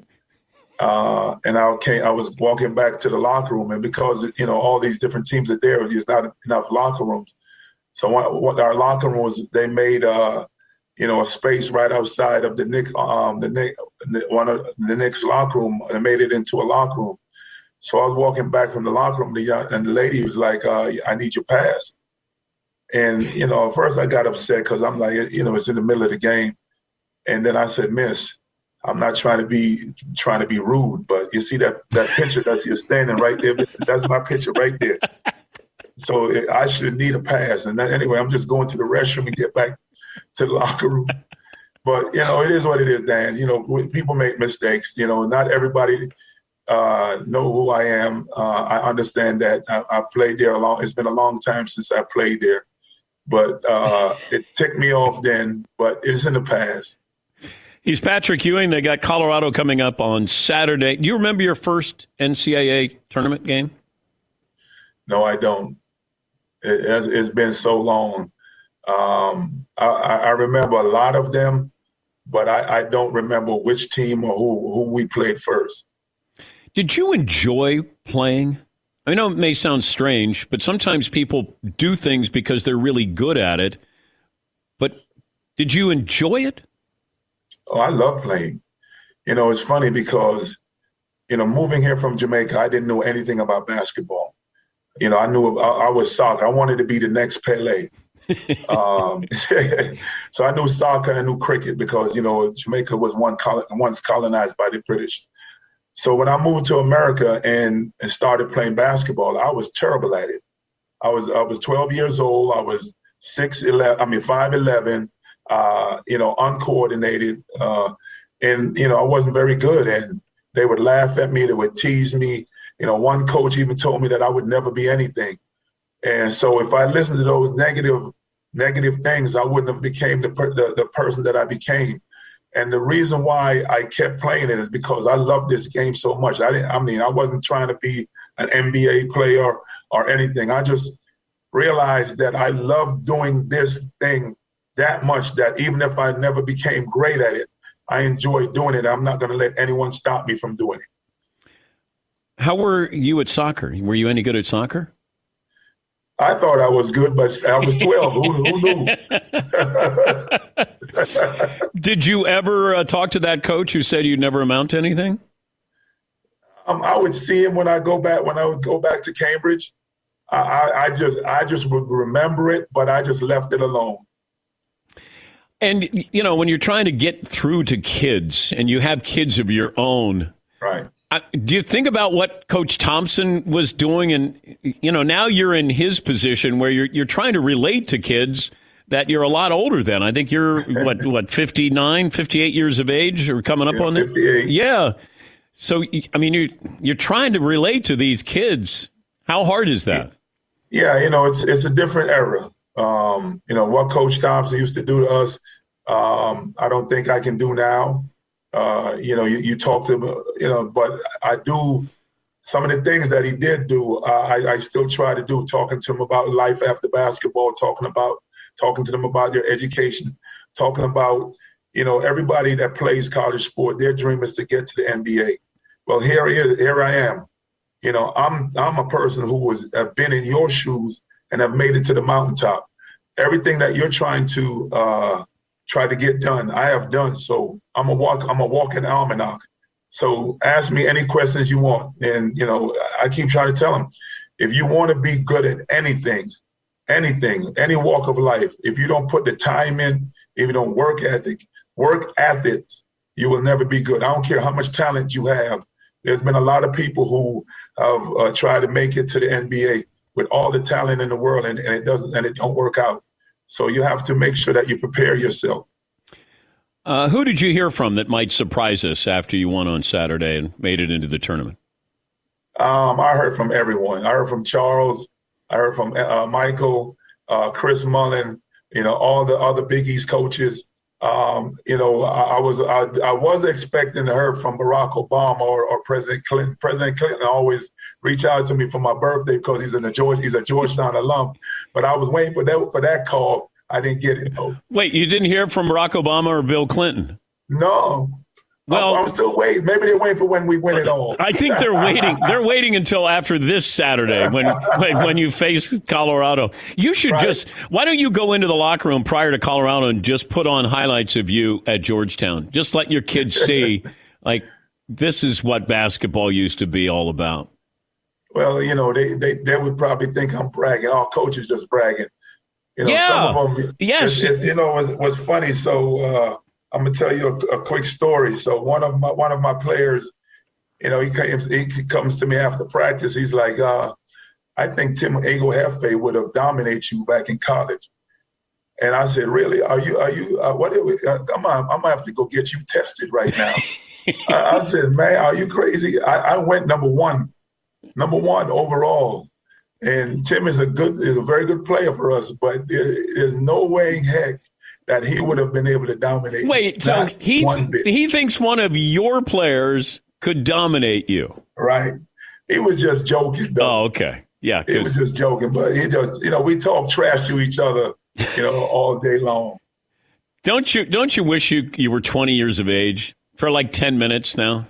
uh, and I came. I was walking back to the locker room, and because you know all these different teams are there, there's not enough locker rooms. So what, what our locker room was, they made uh, you know a space right outside of the Knicks, um, the Knicks, one of the Knicks locker room, and made it into a locker room. So I was walking back from the locker room, the young, and the lady was like, uh, "I need your pass." And, you know, at first I got upset because I'm like, you know, it's in the middle of the game. And then I said, Miss, I'm not trying to be trying to be rude, but you see that that picture that's you're standing right there. That's my picture right there. So it, I should need a pass. And then, anyway, I'm just going to the restroom and get back to the locker room. But, you know, it is what it is, Dan. You know, people make mistakes. You know, not everybody uh, know who I am. Uh, I understand that. I, I played there a long. It's been a long time since I played there. But uh, it ticked me off then, but it's in the past. He's Patrick Ewing. They got Colorado coming up on Saturday. Do you remember your first N C double A tournament game? No, I don't. It has, it's been so long. Um, I, I remember a lot of them, but I, I don't remember which team or who, who we played first. Did you enjoy playing? I know it may sound strange, but sometimes people do things because they're really good at it. But did you enjoy it? Oh, I love playing. You know, it's funny because, you know, moving here from Jamaica, I didn't know anything about basketball. You know, I knew I, I was soccer. I wanted to be the next Pele. um, so I knew soccer and I knew cricket because, you know, Jamaica was one col- once colonized by the British. So when I moved to America and, and started playing basketball, I was terrible at it. I was I was twelve years old. I was six eleven. I mean five eleven. Uh, you know, uncoordinated, uh, and you know I wasn't very good. And they would laugh at me. They would tease me. You know, one coach even told me that I would never be anything. And so if I listened to those negative negative things, I wouldn't have became the per- the, the person that I became. And the reason why I kept playing it is because I love this game so much. I didn't. I mean, I wasn't trying to be an N B A player. or anything. I just realized that I love doing this thing that much that even if I never became great at it, I enjoy doing it. I'm not going to let anyone stop me from doing it. How were you at soccer? Were you any good at soccer? I thought I was good, but I was twelve. who, who knew? Did you ever uh, talk to that coach who said you'd never amount to anything? Um, I would see him when I go back. When I would go back to Cambridge, I, I, I just, I just would remember it, but I just left it alone. And you know, when you're trying to get through to kids, and you have kids of your own, right? Uh, do you think about what Coach Thompson was doing? And, you know, now you're in his position where you're you're trying to relate to kids that you're a lot older than. I think you're, what, what, fifty-nine, fifty-eight years of age or coming up yeah, on that? fifty-eight. Yeah. So, I mean, you're, you're trying to relate to these kids. How hard is that? Yeah, you know, it's it's a different era. Um, you know, what Coach Thompson used to do to us, um, I don't think I can do now. Uh, you know, you, you talk to him, you know, but I do some of the things that he did do. Uh, I, I still try to do, talking to him about life after basketball, talking about talking to them about their education, talking about, you know, everybody that plays college sport, their dream is to get to the N B A. Well, here is here I am. You know, I'm I'm a person who was have been in your shoes and have made it to the mountaintop. Everything that you're trying to uh, try to get done, I have done. So I'm a walk. I'm a walking almanac. So ask me any questions you want, and you know, I keep trying to tell them, if you want to be good at anything, anything, any walk of life, if you don't put the time in, if you don't work ethic, work at it, you will never be good. I don't care how much talent you have. There's been a lot of people who have uh, tried to make it to the N B A with all the talent in the world, and, and it doesn't, and it don't work out. So you have to make sure that you prepare yourself. Uh, who did you hear from that might surprise us after you won on Saturday and made it into the tournament? Um, I heard from everyone. I heard from Charles. I heard from uh, Michael, uh, Chris Mullin. You know, all the other Big East coaches. Um, you know, I, I was I, I was expecting to hear from Barack Obama or, or President Clinton. President Clinton always reach out to me for my birthday because he's in a George he's a Georgetown alum. But I was waiting for that for that call. I didn't get it though. Wait, you didn't hear from Barack Obama or Bill Clinton? No. Well, I'm, I'm still waiting. Maybe they're waiting for when we win it all. I think they're waiting. They're waiting until after this Saturday when when, when you face Colorado. You should right. just. Why don't you go into the locker room prior to Colorado and just put on highlights of you at Georgetown? Just let your kids see, like, this is what basketball used to be all about. Well, you know, they they, they would probably think I'm bragging. All coaches just bragging. You know, yeah. some of them. Yes. It's, it's, you know, it was funny. So. Uh, I'm gonna tell you a, a quick story. So one of my one of my players, you know, he comes he comes to me after practice. He's like, uh, "I think Tim Ego-Hefe would have dominated you back in college." And I said, "Really? Are you? Are you? Uh, what? Are we, uh, I'm I'm gonna have to go get you tested right now." I, I said, "Man, are you crazy?" I, I went number one, number one overall, and Tim is a good, is a very good player for us. But there, there's no way in heck that he would have been able to dominate. Wait, so he he thinks one of your players could dominate you. Right. He was just joking, though. Oh, okay. Yeah. He was just joking, but he just, you know, we talk trash to each other, you know, all day long. Don't you don't you wish you, you were twenty years of age for like ten minutes now?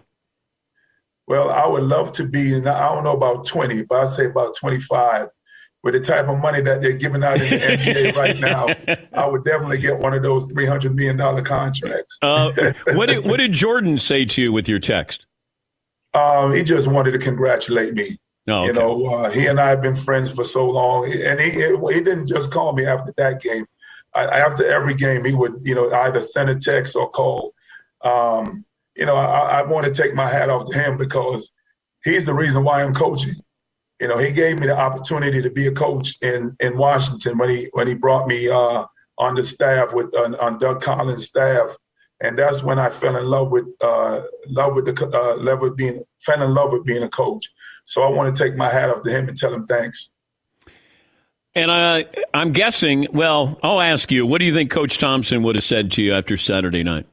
Well, I would love to be, and I don't know about twenty, but I'd say about twenty-five. With the type of money that they're giving out in the N B A right now, I would definitely get one of those three hundred million dollars contracts. uh, what, did, what did Jordan say to you with your text? Um, he just wanted to congratulate me. Oh, okay. You know, uh, he and I have been friends for so long. And he he didn't just call me after that game. I, after every game, he would, you know, either send a text or call. Um, you know, I, I want to take my hat off to him because he's the reason why I'm coaching. You know, he gave me the opportunity to be a coach in, in Washington when he when he brought me uh, on the staff with on, on Doug Collins' staff, and that's when I fell in love with uh, love with the uh, love with being fell in love with being a coach. So I want to take my hat off to him and tell him thanks. And I I'm guessing. Well, I'll ask you. What do you think Coach Thompson would have said to you after Saturday night?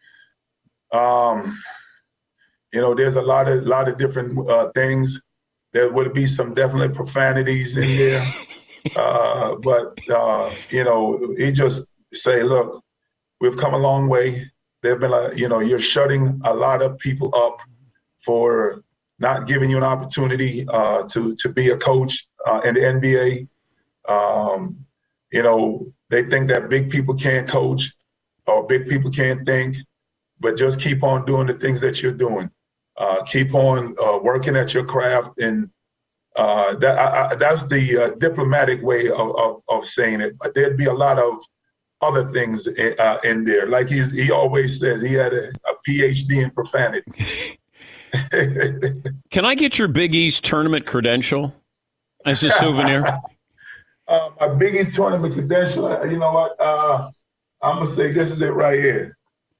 Um, you know, there's a lot of lot of different uh, things. there would be some definite profanities in there. uh, but, uh, you know, he just say, look, we've come a long way. There have been, a, you know, you're shutting a lot of people up for not giving you an opportunity uh, to to be a coach uh, in the N B A. Um, you know, they think that big people can't coach or big people can't think, but just keep on doing the things that you're doing. Uh, keep on uh, working at your craft, and uh, that I, I, that's the uh, diplomatic way of, of, of saying it. But there'd be a lot of other things in, uh, in there. Like he he always says, he had a, a P H D in profanity. Can I get your Big East tournament credential as a souvenir? uh, my Big East tournament credential, you know what? Uh, I'm going to say this is it right here.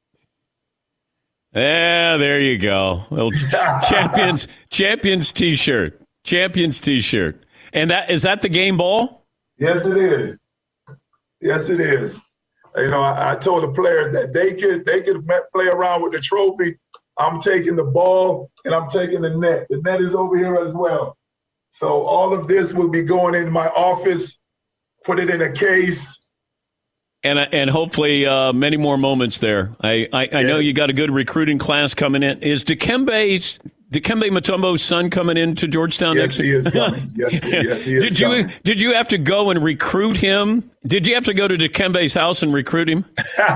Yeah, there you go. Well, champions, champions T-shirt, champions T-shirt, and that is that the game ball? Yes, it is. Yes, it is. You know, I, I told the players that they could they could play around with the trophy. I'm taking the ball and I'm taking the net. The net is over here as well. So all of this will be going in my office. Put it in a case. And and hopefully uh, many more moments there. I, I, I yes. know you got a good recruiting class coming in. Is Dikembe's Dikembe Mutombo's son coming into Georgetown yes, next year? Yes, he is coming. Yes, yes, he is did coming. you did you have to go and recruit him? Did you have to go to Dikembe's house and recruit him?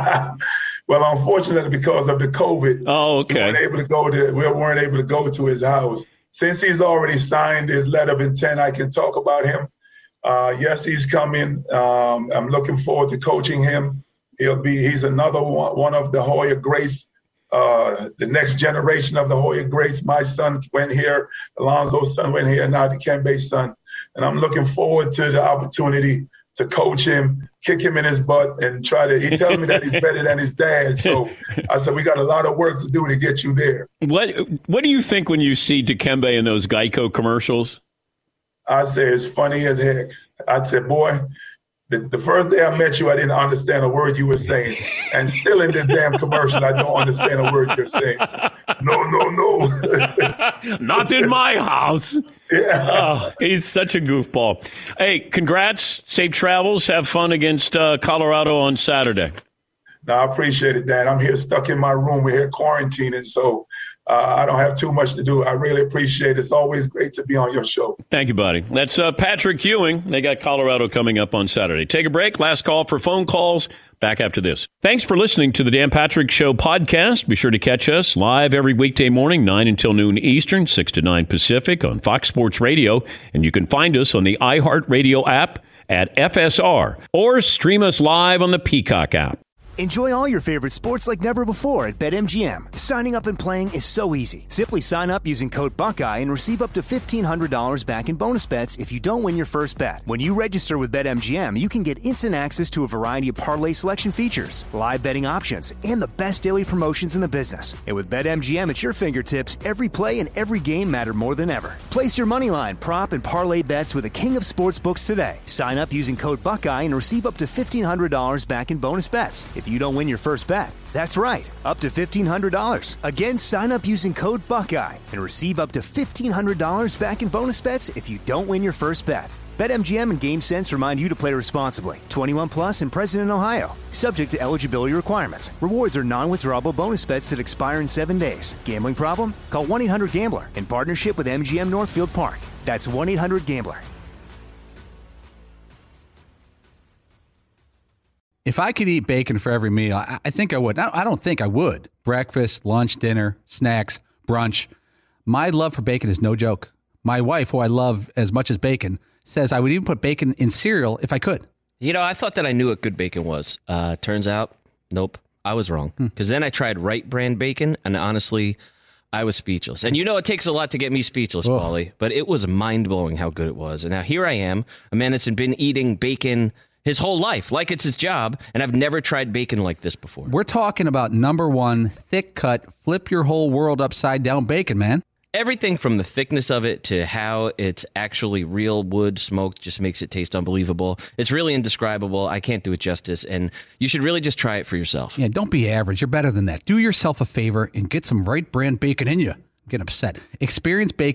Well, unfortunately, because of the COVID, oh, okay, we weren't able to go to we weren't able to go to his house. Since he's already signed his letter of intent, I can talk about him. Uh, yes, he's coming. Um, I'm looking forward to coaching him. He'll be. He's another one, one of the Hoya greats, uh, the next generation of the Hoya greats. My son went here. Alonzo's son went here. Now Dikembe's son, and I'm looking forward to the opportunity to coach him, kick him in his butt, and try to. He tells me that he's better than his dad. So I said we got a lot of work to do to get you there. What What do you think when you see Dikembe in those Geico commercials? I say it's funny as heck. I said, boy, the, the first day I met you, I didn't understand a word you were saying. And still in this damn commercial, I don't understand a word you're saying. No, no, no. Not in my house. Yeah. Oh, he's such a goofball. Hey, congrats. Safe travels. Have fun against uh, Colorado on Saturday. No, I appreciate it, Dan. I'm here stuck in my room. We're here quarantining, so Uh, I don't have too much to do. I really appreciate it. It's always great to be on your show. Thank you, buddy. That's uh, Patrick Ewing. They got Colorado coming up on Saturday. Take a break. Last call for phone calls. Back after this. Thanks for listening to the Dan Patrick Show podcast. Be sure to catch us live every weekday morning, nine until noon Eastern, six to nine Pacific on Fox Sports Radio. And you can find us on the iHeartRadio app at F S R or stream us live on the Peacock app. Enjoy all your favorite sports like never before at BetMGM. Signing up and playing is so easy. Simply sign up using code Buckeye and receive up to fifteen hundred dollars back in bonus bets if you don't win your first bet. When you register with BetMGM, you can get instant access to a variety of parlay selection features, live betting options, and the best daily promotions in the business. And with BetMGM at your fingertips, every play and every game matter more than ever. Place your moneyline, prop, and parlay bets with the king of sportsbooks today. Sign up using code Buckeye and receive up to fifteen hundred dollars back in bonus bets if you don't win your first bet. That's right, up to fifteen hundred dollars. Again, sign up using code Buckeye and receive up to fifteen hundred dollars back in bonus bets if you don't win your first bet. BetMGM and GameSense remind you to play responsibly. twenty-one plus and present in Ohio. Subject to eligibility requirements. Rewards are non-withdrawable bonus bets that expire in seven days. Gambling problem? Call one eight hundred gambler in partnership with M G M Northfield Park. That's one eight hundred gambler. If I could eat bacon for every meal, I, I think I would. I don't think I would. Breakfast, lunch, dinner, snacks, brunch. My love for bacon is no joke. My wife, who I love as much as bacon, says I would even put bacon in cereal if I could. You know, I thought that I knew what good bacon was. Uh, turns out, nope, I was wrong. Because hmm. then I tried Wright brand bacon, and honestly, I was speechless. And you know, it takes a lot to get me speechless, Ugh. Paulie, but it was mind-blowing how good it was. And now here I am, a man that's been eating bacon his whole life, like it's his job, and I've never tried bacon like this before. We're talking about number one, thick cut, flip your whole world upside down bacon, man. Everything from the thickness of it to how it's actually real wood smoked just makes it taste unbelievable. It's really indescribable. I can't do it justice, and you should really just try it for yourself. Yeah, don't be average. You're better than that. Do yourself a favor and get some Wright brand bacon in you. I'm getting upset. Experience bacon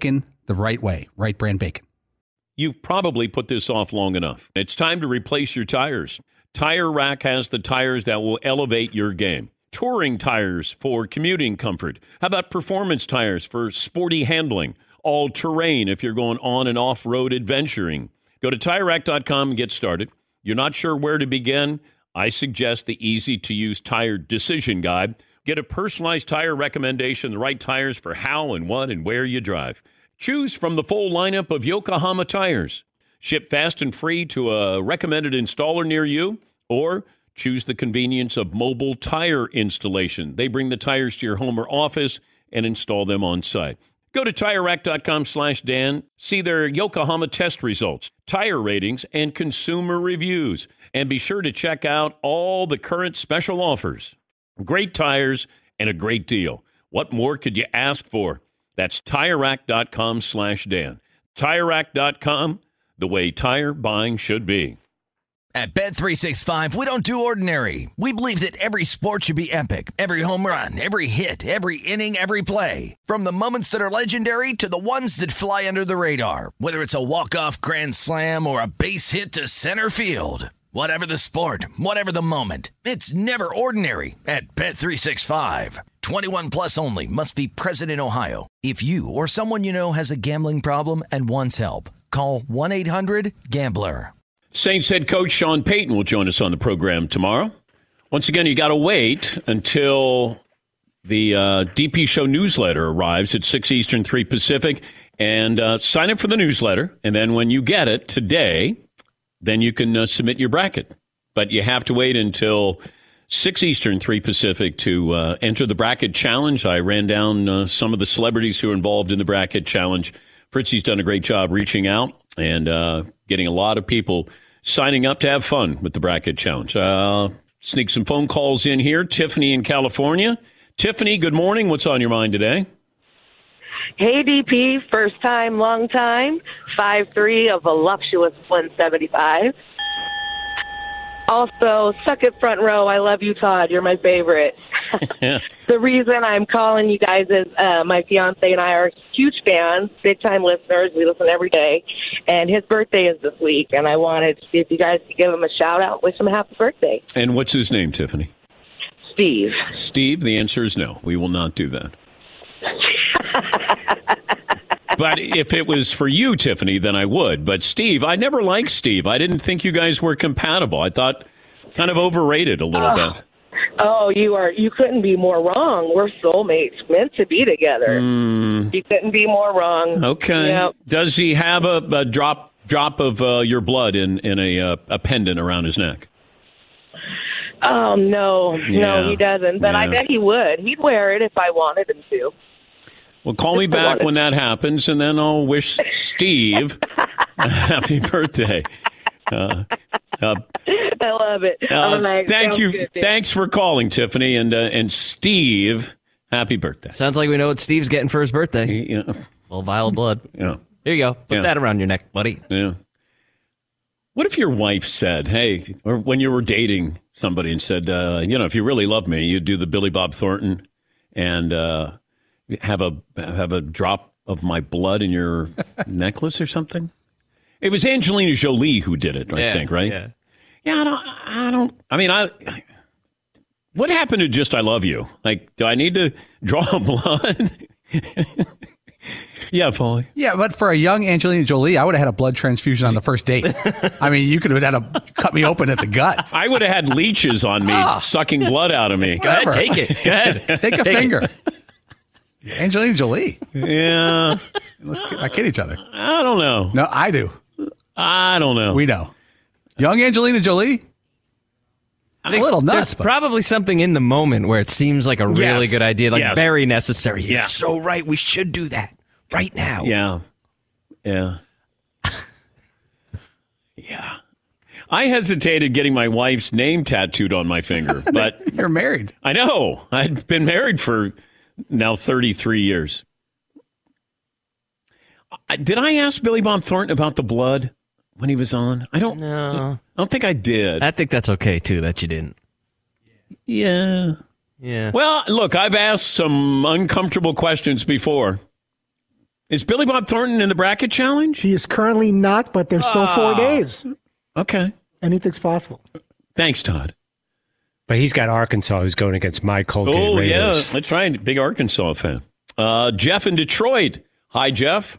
the right way, right brand bacon. You've probably put this off long enough. It's time to replace your tires. Tire Rack has the tires that will elevate your game. Touring tires for commuting comfort. How about performance tires for sporty handling? All-terrain if you're going on and off-road adventuring. Go to Tire Rack dot com and get started. You're not sure where to begin? I suggest the easy-to-use tire decision guide. Get a personalized tire recommendation, the right tires for how and what and where you drive. Choose from the full lineup of Yokohama tires. Ship fast and free to a recommended installer near you, or choose the convenience of mobile tire installation. They bring the tires to your home or office and install them on site. Go to Tire Rack dot com slash Dan, see their Yokohama test results, tire ratings, and consumer reviews. And be sure to check out all the current special offers. Great tires and a great deal. What more could you ask for? That's Tire Rack dot com slash Dan. Tire Rack dot com, the way tire buying should be. At Bet three sixty-five, we don't do ordinary. We believe that every sport should be epic. Every home run, every hit, every inning, every play. From the moments that are legendary to the ones that fly under the radar. Whether it's a walk-off grand slam or a base hit to center field. Whatever the sport, whatever the moment. It's never ordinary at Bet three sixty-five. twenty-one plus only. Must be present in Ohio. If you or someone you know has a gambling problem and wants help, call one eight hundred gambler. Saints head coach Sean Payton will join us on the program tomorrow. Once again, you got to wait until the uh, D P Show newsletter arrives at six Eastern, three Pacific, and uh, sign up for the newsletter. And then when you get it today, then you can uh, submit your bracket. But you have to wait until six Eastern, three Pacific to uh, enter the bracket challenge. I ran down uh, some of the celebrities who are involved in the bracket challenge. Fritzy's done a great job reaching out and uh, getting a lot of people signing up to have fun with the bracket challenge. Uh, sneak some phone calls in here. Tiffany in California. Tiffany, good morning. What's on your mind today? Hey, D P. First time, long time. five three, a voluptuous one seventy-five. Also, second front row, I love you, Todd. You're my favorite. Yeah. The reason I'm calling you guys is uh, my fiance and I are huge fans, big-time listeners. We listen every day. And his birthday is this week, and I wanted to see if you guys could give him a shout-out, wish him a happy birthday. And what's his name, Tiffany? Steve. Steve, the answer is no. We will not do that. But if it was for you, Tiffany, then I would. But Steve, I never liked Steve. I didn't think you guys were compatible. I thought kind of overrated a little oh. bit. Oh, you are. You couldn't be more wrong. We're soulmates, meant to be together. Mm. You couldn't be more wrong. Okay. Yep. Does he have a, a drop drop of uh, your blood in in a uh, a pendant around his neck? Oh no, Yeah. no, he doesn't. But Yeah. I bet he would. He'd wear it if I wanted him to. Well, call me back when that happens, and then I'll wish Steve a happy birthday. Uh, uh, I love it. uh, I'm like, thank sounds you. good, dude. Thanks for calling, Tiffany, and uh, and Steve. Happy birthday. Sounds like we know what Steve's getting for his birthday. Yeah. A little vial of blood. Yeah. Here you go. Put Yeah. that around your neck, buddy. Yeah. What if your wife said, hey, or when you were dating somebody and said, uh, you know, if you really love me, you'd do the Billy Bob Thornton and uh, have a have a drop of my blood in your necklace or something? It was Angelina Jolie who did it, I Yeah, think, right? yeah. Yeah, I don't, I don't, I mean, I, what happened to just I love you? Like, do I need to draw blood? Yeah, Paulie. Yeah, but for a young Angelina Jolie, I would have had a blood transfusion on the first date. I mean, you could have had to cut me open at the gut. I would have had leeches on me, Ah. sucking blood out of me. Go ahead, take it. Go ahead. Take a Take it. finger. Angelina Jolie. Yeah. Let's not kid each other. I don't know. No, I do. I don't know. We know. Young Angelina Jolie. I think a little nuts. There's But probably something in the moment where it seems like a really Yes. good idea, like Yes. very necessary. You're Yeah. so right. We should do that right now. Yeah. Yeah. Yeah. I hesitated getting my wife's name tattooed on my finger, but you're married. I know. I'd been married for now thirty-three years. I- Did I ask Billy Bob Thornton about the blood when he was on? I don't No. I don't think I did. I think that's okay, too, that you didn't. Yeah. Yeah. Well, look, I've asked some uncomfortable questions before. Is Billy Bob Thornton in the bracket challenge? He is currently not, but there's still four Oh. days. Okay. Anything's possible. Thanks, Todd. But he's got Arkansas who's going against my Colgate Oh, Raiders. yeah. That's right. Big Arkansas fan. Uh, Jeff in Detroit. Hi, Jeff.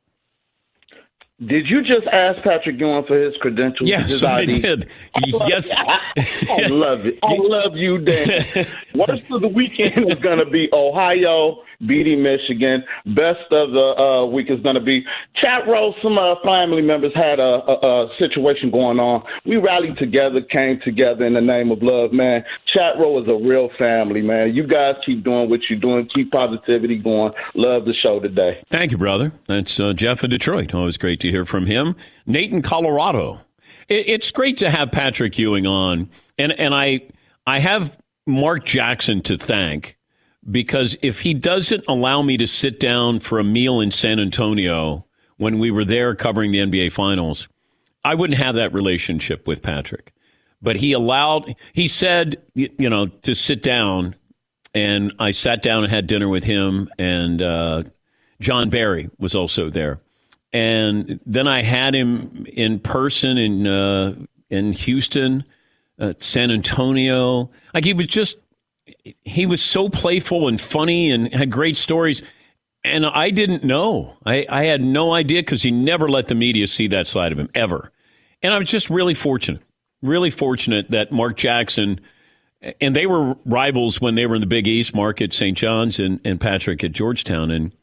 Did you just ask Patrick Ewing for his credentials? Yes, his I I D? did. Yes. I love it. I love you, Dan. Worst of the weekend is going to be Ohio beating Michigan. Best of the uh, week is going to be Chat Row. Some uh, family members had a, a, a situation going on. We rallied together, came together in the name of love, man. Chat Row is a real family, man. You guys keep doing what you're doing. Keep positivity going. Love the show today. Thank you, brother. That's uh, Jeff in Detroit. Always great to hear from him. Nate in Colorado. It, it's great to have Patrick Ewing on, and and I I have Mark Jackson to thank, because if he doesn't allow me to sit down for a meal in San Antonio when we were there covering the N B A Finals, I wouldn't have that relationship with Patrick. But he allowed, he said, you, you know, to sit down, and I sat down and had dinner with him, and uh, John Barry was also there. And then I had him in person in uh, in Houston, uh, San Antonio. Like, he was just, he was so playful and funny and had great stories. And I didn't know. I, I had no idea, because he never let the media see that side of him, ever. And I was just really fortunate, really fortunate that Mark Jackson, and they were rivals when they were in the Big East, Mark at Saint John's and, and Patrick at Georgetown. And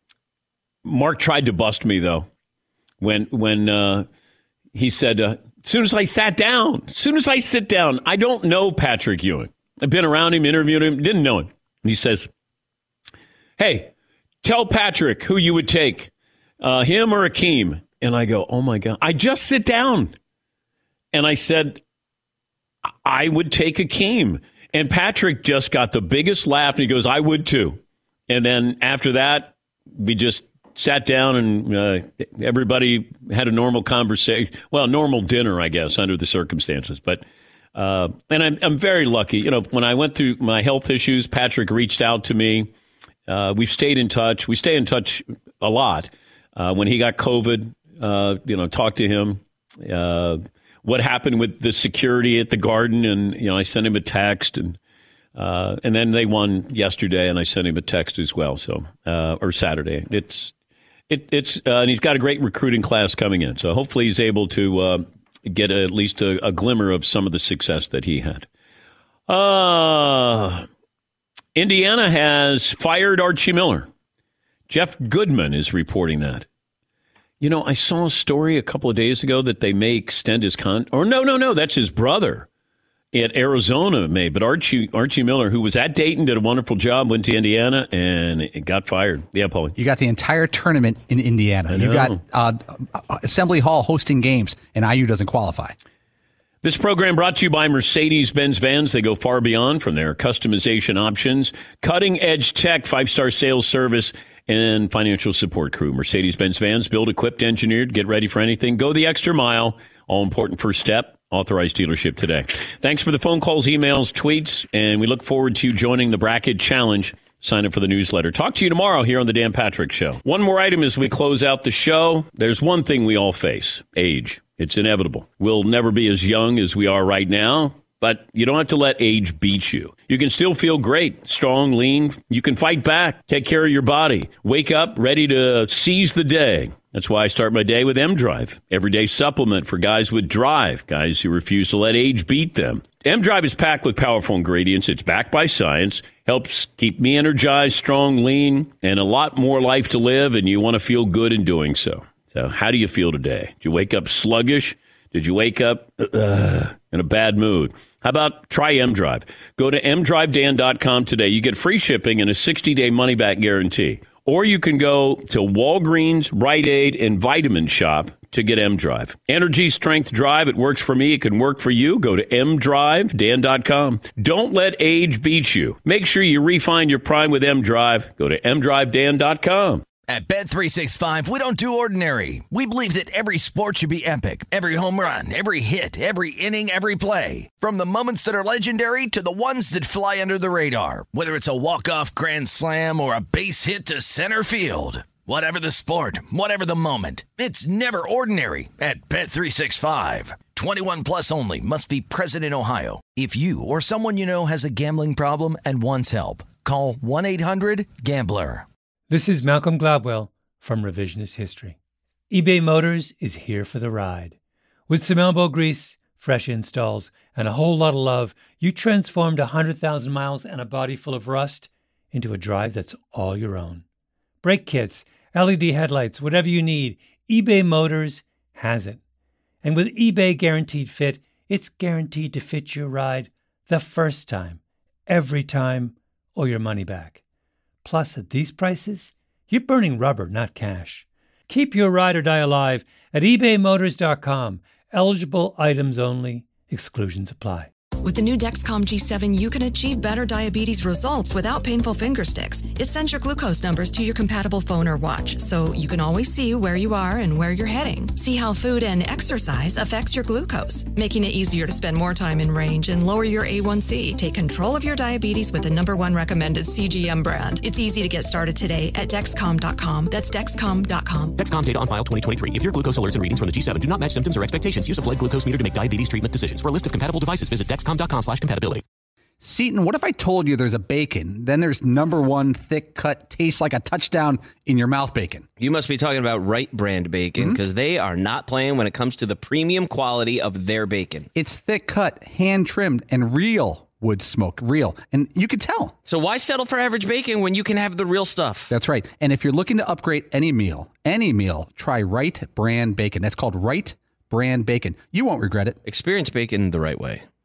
Mark tried to bust me, though, when when uh, he said, uh, as soon as I sat down, as soon as I sit down, I don't know Patrick Ewing. I've been around him, interviewed him, didn't know him. And he says, hey, tell Patrick who you would take, uh, him or Akeem. And I go, oh, my God, I just sit down. And I said, I would take Akeem. And Patrick just got the biggest laugh, and he goes, I would too. And then after that, we just sat down, and uh, everybody had a normal conversation. Well, normal dinner, I guess, under the circumstances. But uh, and I'm, I'm very lucky. You know, when I went through my health issues, Patrick reached out to me. Uh, we've stayed in touch. We stay in touch a lot. Uh, when he got COVID, uh, you know, talked to him. Uh, what happened with the security at the Garden, and you know, I sent him a text, and uh, and then they won yesterday, and I sent him a text as well. So uh, or Saturday, it's it, it's uh, and he's got a great recruiting class coming in. So hopefully he's able to uh, get a, at least a, a glimmer of some of the success that he had. Uh, Indiana has fired Archie Miller. Jeff Goodman is reporting that. You know, I saw a story a couple of days ago that they may extend his con. Or no, no, no, that's his brother at Arizona may. But Archie Archie Miller, who was at Dayton, did a wonderful job, went to Indiana, and it got fired. Yeah, Paulie. You got the entire tournament in Indiana. You got uh, Assembly Hall hosting games, and I U doesn't qualify. This program brought to you by Mercedes-Benz Vans. They go far beyond from their customization options, cutting-edge tech, five-star sales service, and financial support crew. Mercedes-Benz Vans, built, equipped, engineered, get ready for anything. Go the extra mile. All important first step. Authorized dealership today. Thanks for the phone calls, emails, tweets, and we look forward to you joining the Bracket Challenge. Sign up for the newsletter. Talk to you tomorrow here on the Dan Patrick Show. One more item as we close out the show. There's one thing we all face: age. It's inevitable. We'll never be as young as we are right now, but you don't have to let age beat you. You can still feel great, strong, lean. You can fight back, take care of your body, wake up ready to seize the day. That's why I start my day with M-Drive, everyday supplement for guys with drive, guys who refuse to let age beat them. M-Drive is packed with powerful ingredients. It's backed by science, helps keep me energized, strong, lean, and a lot more life to live, and you want to feel good in doing so. So how do you feel today? Did you wake up sluggish? Did you wake up uh, in a bad mood? How about try M-Drive? Go to m drive dan dot com today. You get free shipping and a sixty-day money-back guarantee. Or you can go to Walgreens, Rite Aid, and Vitamin Shop to get M-Drive. Energy, strength, drive. It works for me. It can work for you. Go to m drive dan dot com. Don't let age beat you. Make sure you refine your prime with M-Drive. Go to m drive dan dot com. At Bet three sixty-five, we don't do ordinary. We believe that every sport should be epic. Every home run, every hit, every inning, every play. From the moments that are legendary to the ones that fly under the radar. Whether it's a walk-off grand slam or a base hit to center field. Whatever the sport, whatever the moment, it's never ordinary at Bet three sixty-five. twenty-one plus only. Must be present in Ohio. If you or someone you know has a gambling problem and wants help, call one eight hundred gambler. This is Malcolm Gladwell from Revisionist History. eBay Motors is here for the ride. With some elbow grease, fresh installs, and a whole lot of love, you transformed one hundred thousand miles and a body full of rust into a drive that's all your own. Brake kits, L E D headlights, whatever you need, eBay Motors has it. And with eBay Guaranteed Fit, it's guaranteed to fit your ride the first time, every time, or your money back. Plus, at these prices, you're burning rubber, not cash. Keep your ride or die alive at ebay motors dot com. Eligible items only. Exclusions apply. With the new Dexcom G seven, you can achieve better diabetes results without painful finger sticks. It sends your glucose numbers to your compatible phone or watch, so you can always see where you are and where you're heading. See how food and exercise affects your glucose, making it easier to spend more time in range and lower your A one C. Take control of your diabetes with the number one recommended C G M brand. It's easy to get started today at Dexcom dot com. That's Dexcom dot com. Dexcom data on file twenty twenty-three. If your glucose alerts and readings from the G seven do not match symptoms or expectations, use a blood glucose meter to make diabetes treatment decisions. For a list of compatible devices, visit Dexcom dot com slash compatibility. Seton, what if I told you there's a bacon, then there's number one thick cut, tastes like a touchdown in your mouth bacon? You must be talking about Wright brand bacon because mm-hmm. they are not playing when it comes to the premium quality of their bacon. It's thick cut, hand trimmed, and real wood smoke, real. And you can tell. So why settle for average bacon when you can have the real stuff? That's right. And if you're looking to upgrade any meal, any meal, try Wright brand bacon. That's called Wright brand bacon. You won't regret it. Experience bacon the right way.